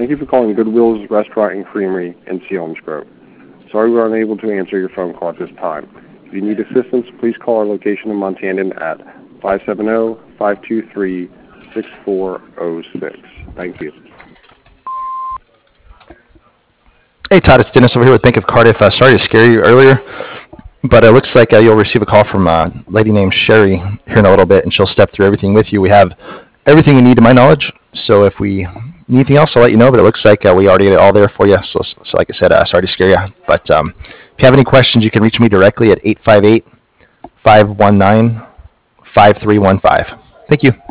Thank you for calling Goodwill's Restaurant and Creamery in Selinsgrove. Sorry we are unable to answer your phone call at this time. If you need assistance, please call our location in Montanton at 570-523-6406. Thank you. Hey Todd, it's Dennis over here with Bank of Cardiff. Sorry to scare you earlier, but it looks like you'll receive a call from a lady named Sherry here in a little bit, and she'll step through everything with you. We have everything we need to my knowledge, so if we need anything else, I'll let you know, but it looks like we already get it all there for you. So like I said, sorry to scare you, but if you have any questions, you can reach me directly at 858-519-5315. Thank you.